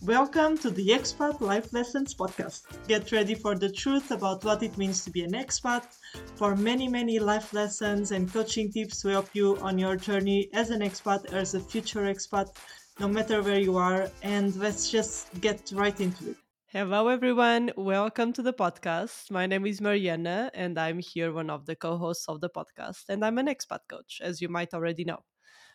Welcome to the Expat Life Lessons podcast. Get ready for the truth about what it means to be an expat, for many life lessons and coaching tips to help you on your journey as an expat or as a future expat, no matter where you are. And let's just get right into it. Hello, everyone. Welcome to the podcast. My name is Mariana, and I'm here, one of the co hosts of the podcast. And I'm an expat coach, as you might already know.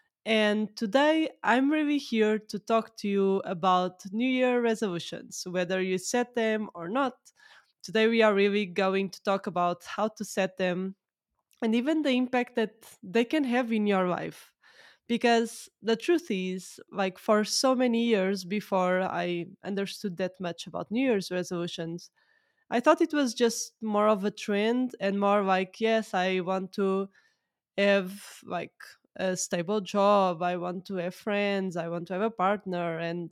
And today, I'm really here to talk to you about New Year resolutions, whether you set them or not. Today, we are really going to talk about how to set them and even the impact that they can have in your life. Because the truth is, like, for so many years before I understood that much about New Year's resolutions, I thought it was just more of a trend and more like, yes, I want to have like a stable job, I want to have friends, I want to have a partner, and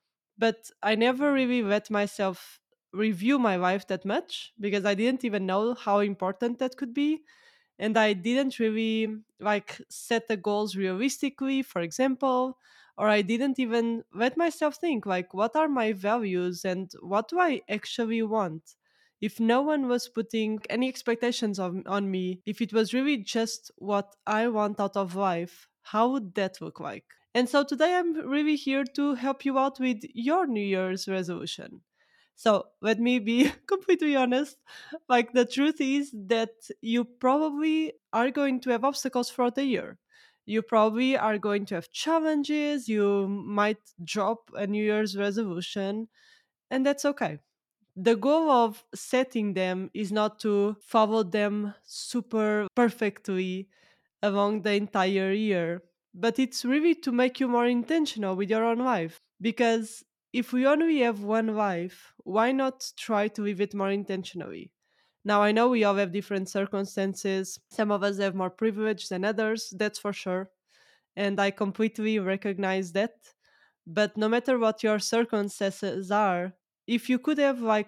but I never really let myself review my life that much because I didn't even know how important that could be, and I didn't really like set the goals realistically, for example, or I didn't even let myself think like what are my values and what do I actually want. If no one was putting any expectations on me, if it was really just what I want out of life, how would that look like? And so today I'm really here to help you out with your New Year's resolution. So let me be completely honest. Like, the truth is that you probably are going to have obstacles throughout the year. You probably are going to have challenges. You might drop a New Year's resolution, and that's okay. The goal of setting them is not to follow them super perfectly along the entire year, but it's really to make you more intentional with your own life. Because if we only have one life, why not try to live it more intentionally? Now, I know we all have different circumstances. Some of us have more privilege than others, that's for sure. And I completely recognize that. But no matter what your circumstances are, if you could have like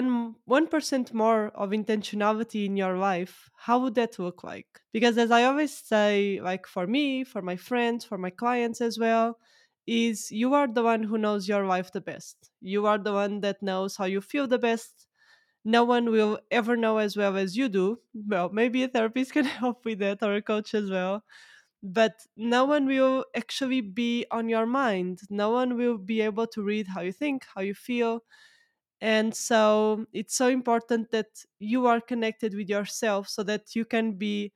1% more of intentionality in your life, how would that look like? Because as I always say, like for me, for my friends, for my clients as well, is you are the one who knows your life the best. You are the one that knows how you feel the best. No one will ever know as well as you do. Well, maybe a therapist can help with that, or a coach as well, but no one will actually be on your mind. No one will be able to read how you think, how you feel. And so it's so important that you are connected with yourself so that you can be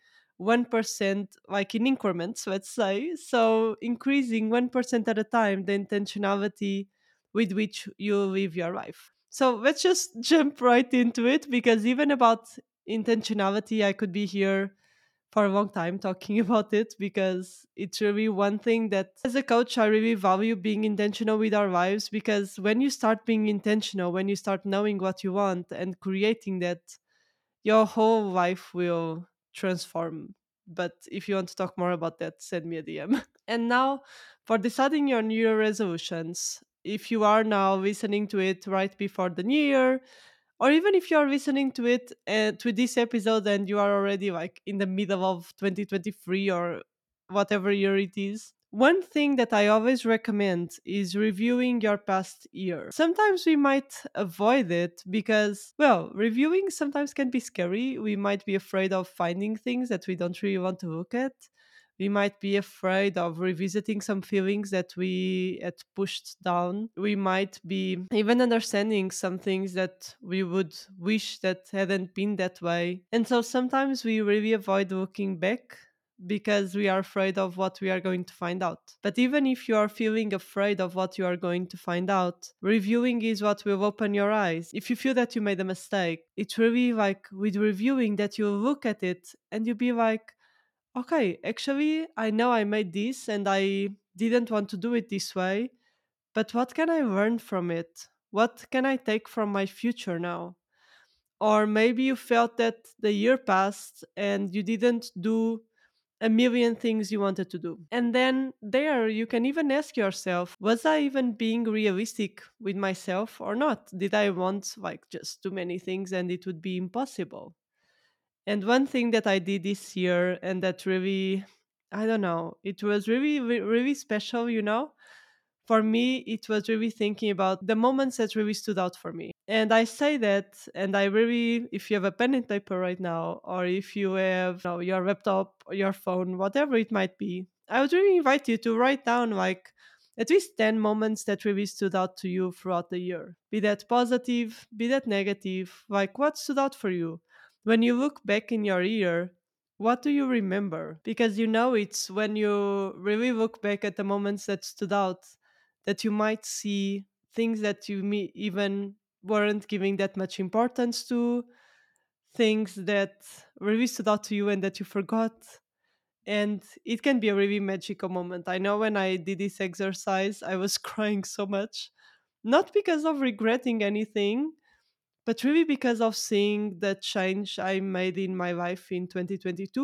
1%, like in increments, let's say. So increasing 1% at a time the intentionality with which you live your life. So let's just jump right into it, because even about intentionality, I could be here for a long time talking about it, because it's really one thing that as a coach I really value, being intentional with our lives. Because when you start being intentional, when you start knowing what you want and creating that, your whole life will transform. But if you want to talk more about that, send me a DM. And now, for deciding your New Year resolutions, if you are now listening to it right before the New Year, or even if you are listening to it to this episode and you are already like in the middle of 2023 or whatever year it is, one thing that I always recommend is reviewing your past year. Sometimes we might avoid it because, well, reviewing sometimes can be scary. We might be afraid of finding things that we don't really want to look at. We might be afraid of revisiting some feelings that we had pushed down. We might be even understanding some things that we would wish that hadn't been that way. And so sometimes we really avoid looking back because we are afraid of what we are going to find out. But even if you are feeling afraid of what you are going to find out, reviewing is what will open your eyes. If you feel that you made a mistake, it's really like with reviewing that you look at it and you be like, okay, actually, I know I made this and I didn't want to do it this way, but what can I learn from it? What can I take from my future now? Or maybe you felt that the year passed and you didn't do a million things you wanted to do. And then there you can even ask yourself, was I even being realistic with myself or not? Did I want like just too many things and it would be impossible? And one thing that I did this year and that really, I don't know, it was really, really special, you know? for me, it was really thinking about the moments that really stood out for me. And I say that, and I really, if you have a pen and paper right now, or if you have your laptop or your phone, whatever it might be, I would really invite you to write down like at least 10 moments that really stood out to you throughout the year. Be that positive, be that negative, like what stood out for you? When you look back in your year, what do you remember? Because it's when you really look back at the moments that stood out that you might see things that you even weren't giving that much importance to, things that really stood out to you and that you forgot. And it can be a really magical moment. I know when I did this exercise, I was crying so much, not because of regretting anything, but really because of seeing the change I made in my life in 2022.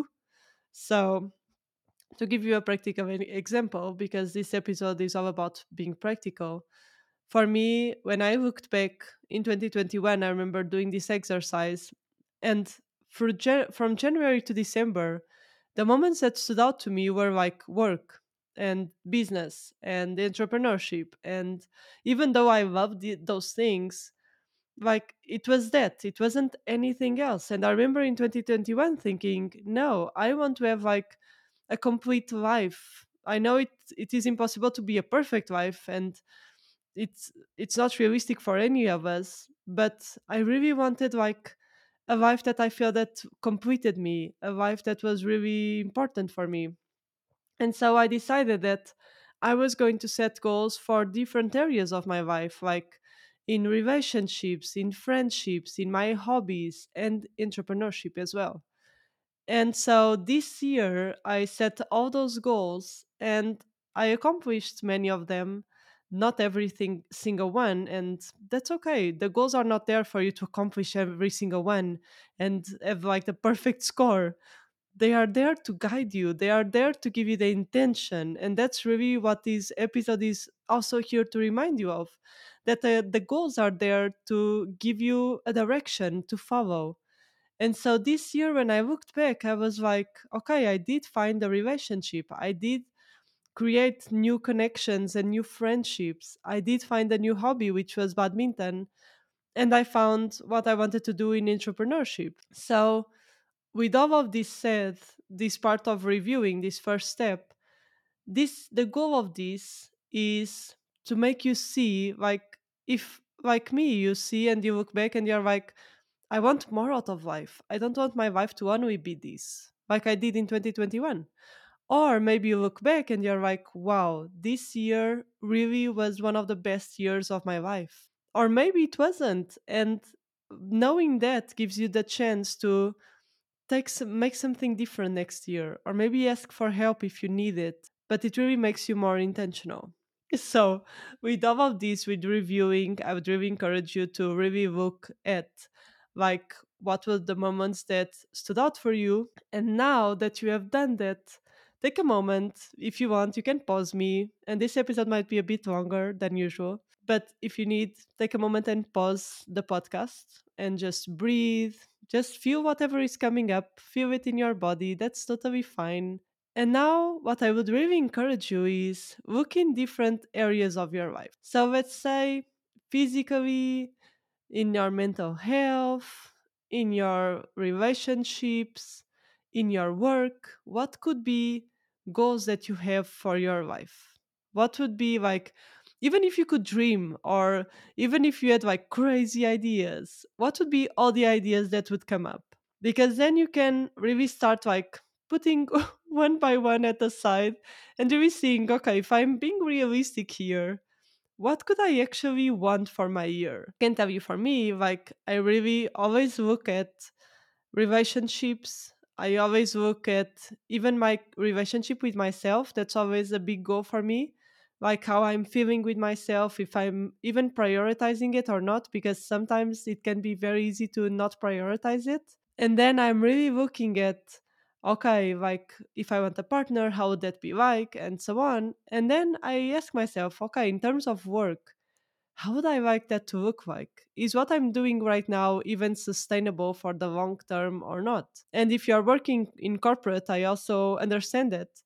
So, to give you a practical example, because this episode is all about being practical, for me, when I looked back in 2021, I remember doing this exercise, and from January to December, the moments that stood out to me were like work and business and entrepreneurship. And even though I loved those things, like it wasn't anything else. And I remember in 2021 thinking, no, I want to have like a complete life. I know it is impossible to be a perfect life, and it's not realistic for any of us, but I really wanted like a life that I feel that completed me, a life that was really important for me. And so I decided that I was going to set goals for different areas of my life, like in relationships, in friendships, in my hobbies, and entrepreneurship as well. And so this year, I set all those goals and I accomplished many of them, not everything single one. And that's okay. The goals are not there for you to accomplish every single one and have like the perfect score. They are there to guide you, they are there to give you the intention. And that's really what this episode is also here to remind you of, that the goals are there to give you a direction to follow. And so this year, when I looked back, I was like, okay, I did find a relationship. I did create new connections and new friendships. I did find a new hobby, which was badminton. And I found what I wanted to do in entrepreneurship. So, with all of this said, this part of reviewing, this first step, the goal of this is to make you see, like, if like me, you see and you look back and you're like, I want more out of life. I don't want my life to only be this, like I did in 2021. Or maybe you look back and you're like, wow, this year really was one of the best years of my life. Or maybe it wasn't. And knowing that gives you the chance to make something different next year, or maybe ask for help if you need it, but it really makes you more intentional. So, with all of this, with reviewing, I would really encourage you to really look at like what were the moments that stood out for you. And now that you have done that, take a moment. If you want, you can pause me. And this episode might be a bit longer than usual. But if you need, take a moment and pause the podcast and just breathe. Just feel whatever is coming up, feel it in your body. That's totally fine. And now, what I would really encourage you is look in different areas of your life. So, let's say physically, in your mental health, in your relationships, in your work, what could be goals that you have for your life? What would be like, even if you could dream, or even if you had like crazy ideas, what would be all the ideas that would come up? Because then you can really start like putting one by one at the side and really seeing, okay, if I'm being realistic here, what could I actually want for my year? I can tell you, for me, like I really always look at relationships. I always look at even my relationship with myself. That's always a big goal for me. Like how I'm feeling with myself, if I'm even prioritizing it or not, because sometimes it can be very easy to not prioritize it. And then I'm really looking at, okay, like if I want a partner, how would that be like, and so on. And then I ask myself, okay, in terms of work, how would I like that to look like? Is what I'm doing right now even sustainable for the long term or not? And if you're working in corporate, I also understand that.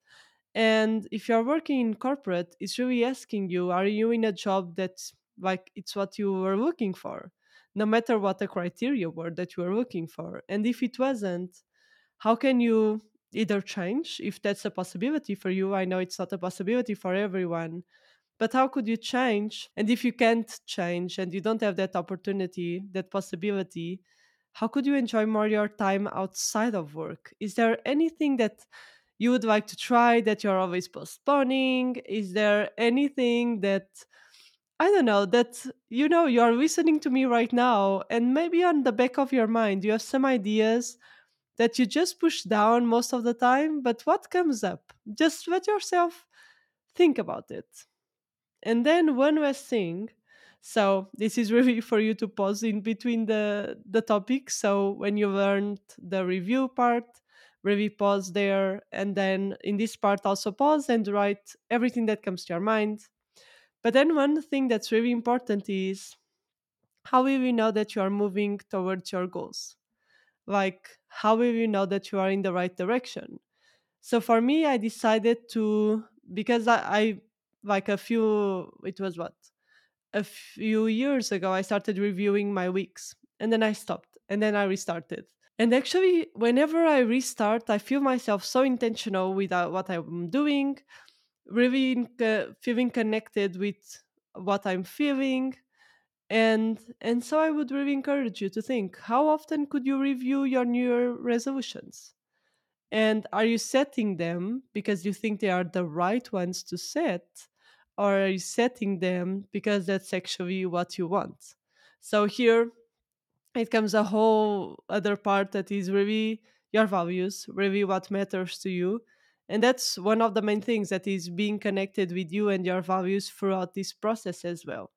And if you're working in corporate, it's really asking you, are you in a job that's like it's what you were looking for? No matter what the criteria were that you were looking for. And if it wasn't, how can you either change if that's a possibility for you? I know it's not a possibility for everyone, but how could you change? And if you can't change and you don't have that opportunity, that possibility, how could you enjoy more your time outside of work? Is there anything that you would like to try that you're always postponing? Is there anything that I don't know that you're listening to me right now and maybe on the back of your mind you have some ideas that you just push down most of the time, but what comes up? Just let yourself think about it. And then one last thing. So this is really for you to pause in between the topics. So when you learned the review part, really pause there, and then in this part also pause and write everything that comes to your mind. But then one thing that's really important is how will you know that you are moving towards your goals? Like how will you know that you are in the right direction? So for me, I decided to because I like a few it was what a few years ago, I started reviewing my weeks and then I stopped and then I restarted. And actually, whenever I restart, I feel myself so intentional with what I'm doing, really feeling connected with what I'm feeling. And so I would really encourage you to think how often could you review your New Year resolutions? And are you setting them because you think they are the right ones to set? Or are you setting them because that's actually what you want? So here it comes a whole other part that is really your values, really what matters to you. And that's one of the main things that is being connected with you and your values throughout this process as well.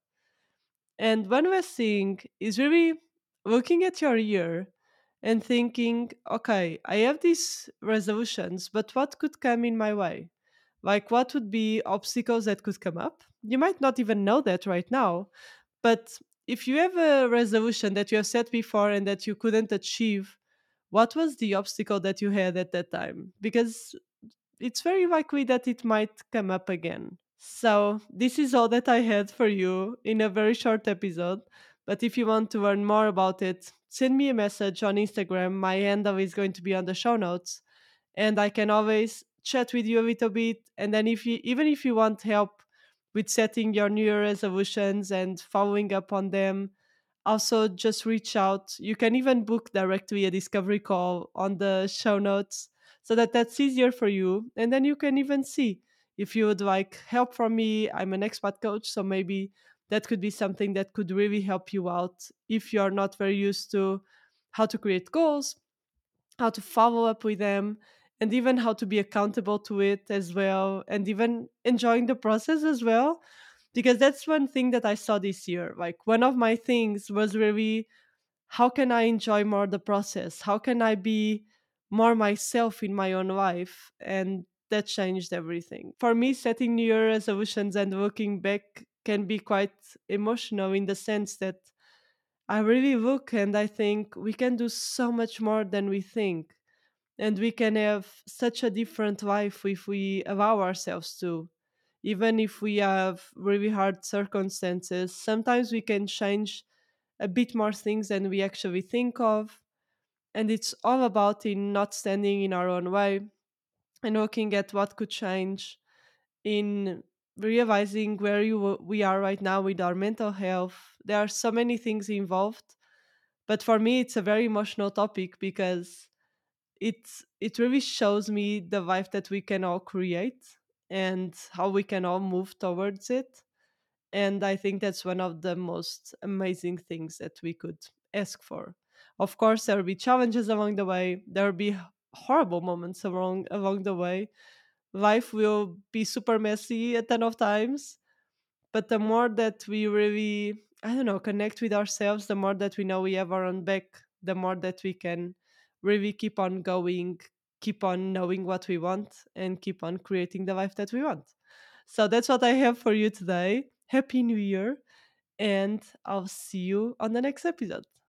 And one last thing is really looking at your year and thinking, okay, I have these resolutions, but what could come in my way? Like, what would be obstacles that could come up? You might not even know that right now, but if you have a resolution that you have set before and that you couldn't achieve, what was the obstacle that you had at that time? Because it's very likely that it might come up again. So, this is all that I had for you in a very short episode. But if you want to learn more about it, send me a message on Instagram. My handle is going to be on the show notes, and I can always chat with you a little bit. And then, if you even if you want help with setting your New Year resolutions and following up on them, also just reach out. You can even book directly a discovery call on the show notes so that that's easier for you. And then you can even see if you would like help from me. I'm an expat coach, so maybe that could be something that could really help you out if you're not very used to how to create goals, how to follow up with them, and even how to be accountable to it as well, and even enjoying the process as well. Because that's one thing that I saw this year. Like, one of my things was really how can I enjoy more the process? How can I be more myself in my own life? And that changed everything. For me, setting New Year resolutions and looking back can be quite emotional in the sense that I really look and I think we can do so much more than we think. And we can have such a different life if we allow ourselves to. Even if we have really hard circumstances, sometimes we can change a bit more things than we actually think of. And it's all about in not standing in our own way and looking at what could change, in realizing where we are right now with our mental health. There are so many things involved, but for me it's a very emotional topic because it really shows me the life that we can all create and how we can all move towards it. And I think that's one of the most amazing things that we could ask for. Of course, there will be challenges along the way. There will be horrible moments along the way. Life will be super messy a ton of times, but the more that we really, I don't know, connect with ourselves, the more that we know we have our own back, the more that we can really keep on going, keep on knowing what we want, and keep on creating the life that we want. So that's what I have for you today. Happy New Year, and I'll see you on the next episode.